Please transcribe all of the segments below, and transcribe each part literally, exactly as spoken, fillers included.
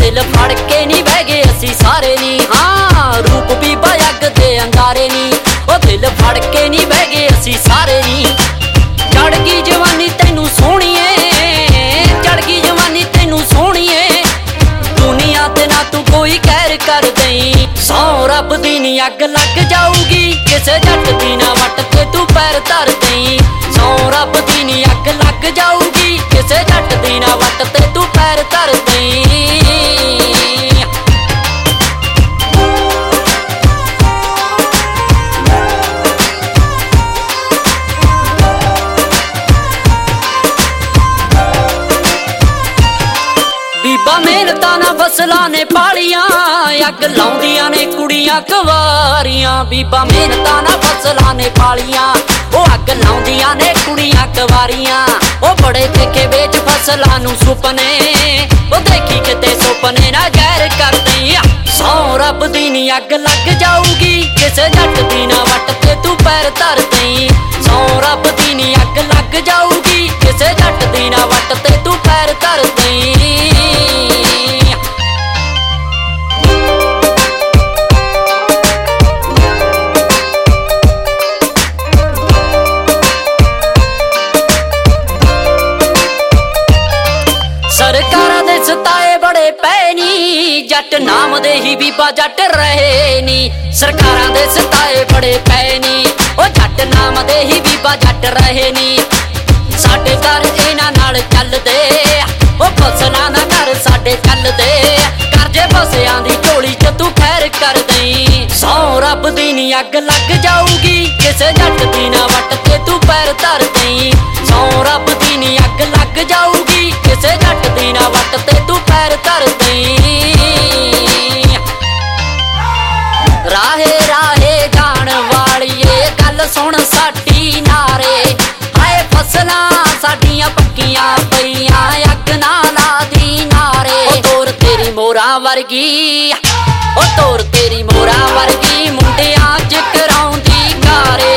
दिल फड़ के नी बह गए असी सारे नी। हाँ रूप भी अग दे अंगारे नी, ओ दिल फड़ के नी बह गए असी सारे नी। चढ़ गई जवानी तैनू सोहणीए, चढ़ गई जवानी तैनू सोहणीए, दुनिया ते ना तू कोई कहर कर दई। सौ रब दी नी अग लग जाऊगी, किसे जट दी ना वट ते तू पैर धर दई। सौ रब दी नी अग लग जाऊगी, किसे जट दी ना वट ते तू पैर धर दई। बीबा मेहनतां ना फसलां ने पालियां, अग लाउंदियां ने कुड़ियां कवारियां। बीबा मेहनतां ना फसलां ने पालियां, ओ अग लाउंदियां ने कुड़ियां कवारियां। ओ बड़े देखे बेच फसलां नू सुपने, ओ देखी किते सुपने ना गैर कर दई। सौ रब दी नी अग लग जाऊगी, किसे जट दी ना वट ते तू पैर धर दई। सौ रब दी नी अग लग जाऊगी, किसे जट दी ना वट ते तू पैर धर दई। सरकारां दे सताए बड़े पै नी, जट नाम दे ही बीबा जट रहे नी। सरकारां दे सताए बड़े पै नी, ओ जट नाम दे ही बीबा जट रहे नी। साडे घर इन्हां नाल चलदे, ओ फसलां दा घर साडे चलदे। करजे फसियां दी झोली च तू खैर कर दई। सौ रब दी नी अग लग जाऊगी, किसे जट दी ना वट ते तू पैर धर दई। सौ रब दी नी अग लग जाऊगी, किसे जट दी ना वट ते तू पैर धर दई। राहे राहे जान वालिए गल सुन साडी नारे, हाय फसलां साडियां पक्कियां पईयां अग ना ला दी नारे। ओ तोर तेरी मोरा वर्गी, ओ तोर तेरी मोरा वर्गी मुंडियां च कराउंदी कारे।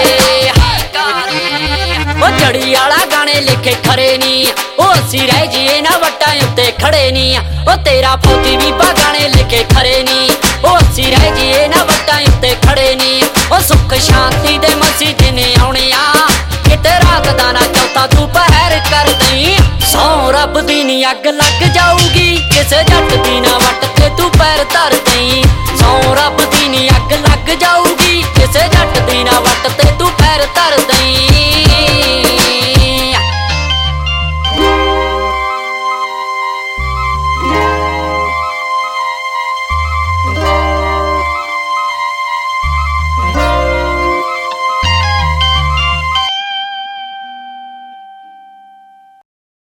ओ जड़ी आला गाने लिखे खरे नी, ओ असी रह जिए ना वटां उत्ते खड़े नी। ओ तेरा फौजी भी गाने लिखे खरे नी, ओ असी रह जिए ना वटां उत्ते खड़े नी। ओ सुख शांति दे मसीह दिन आउणे आ, किते रात दा ना चौथा तू पहर कर दई। सौ रब दी नी अग लग जाऊगी, किसे जट दी ना वट ते तू पैर धर